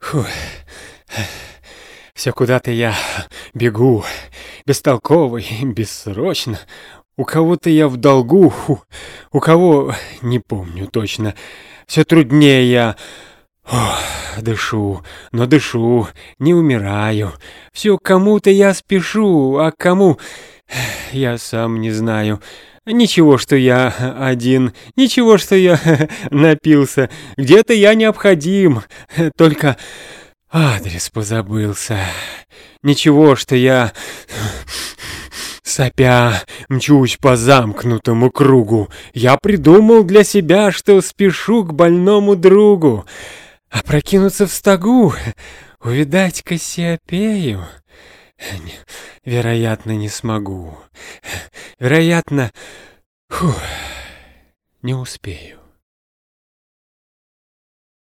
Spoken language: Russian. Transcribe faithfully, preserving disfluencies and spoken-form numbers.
Фу. Все куда-то я бегу, бестолковый, бессрочно. У кого-то я в долгу, фу, у кого — не помню точно. Все труднее я ох, дышу, но дышу, не умираю. Все кому-то я спешу, а кому — я сам не знаю. Ничего, что я один, ничего, что я напился. Где-то я необходим, только адрес позабылся. Ничего, что я, сопя, мчусь по замкнутому кругу. Я придумал для себя, что спешу к больному другу. А прокинуться в стогу, увидать Кассиопею, вероятно, не смогу. Вероятно, фу, не успею.